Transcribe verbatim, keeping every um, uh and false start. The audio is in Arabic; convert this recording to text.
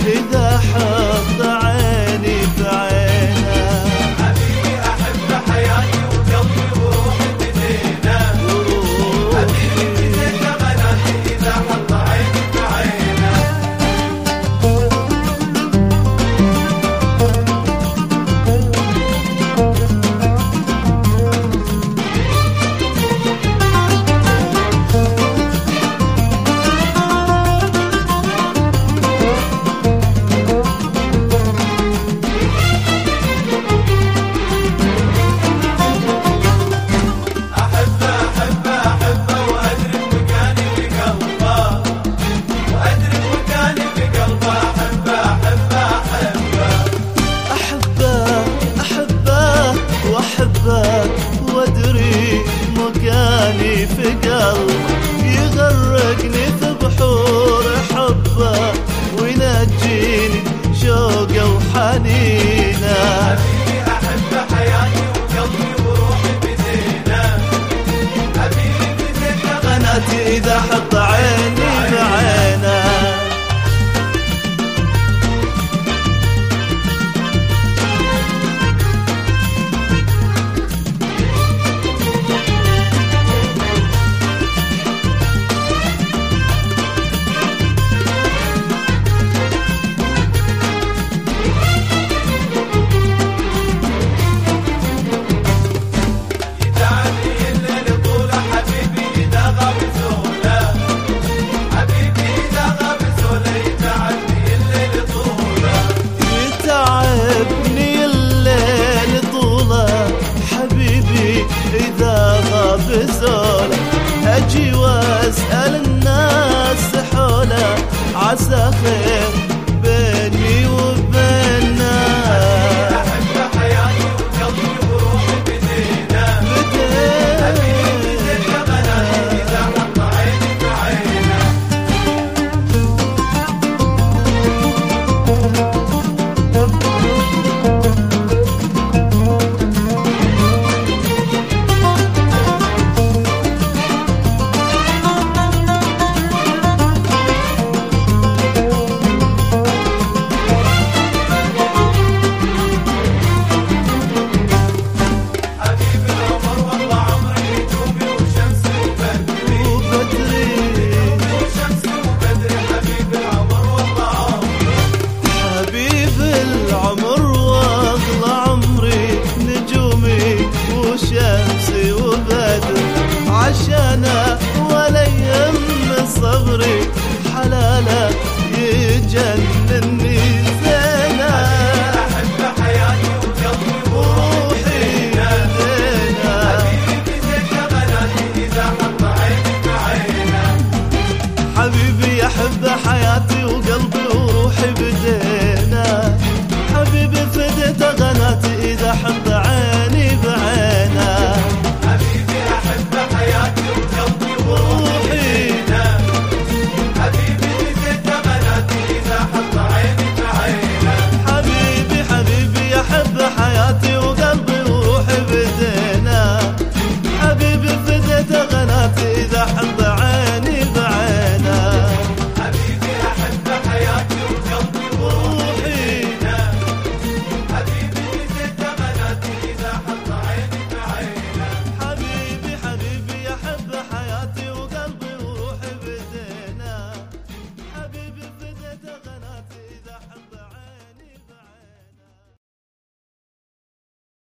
إذا حط عيني في عينه. حبيبي أحب حياتي وقلبي وروحي بدينا، حبيبي بديت غناتي إذا حط عيني في عينه. وادري مكاني في قلبه، يغرقني في بحور حبه وينجيني شوقه وحنينه. حبيبي أحب حياتي وقلبي وروحي بدينا، حبيبي بديت غناتي إذا حط عيني في عينه. إذا غاب زوله أجي وأسأل الناس حوله، عسى خير بيني وبينه. أحب حياتي وقلبي وروحي بدينا، حبيبي بديت غناتي إذا حط عيني في عينه. شمسي وبدر عشانه ولا يهم صبري، حلاله يجنني زينه. أحب حياتي وقلبي وروحي بدينا، حبيبي بديت غناتي إذا حط عيني في عينه. حبيبي أحب حياتي وقلبي وروحي بدينا، حبيبي فديت غناتي إذا حط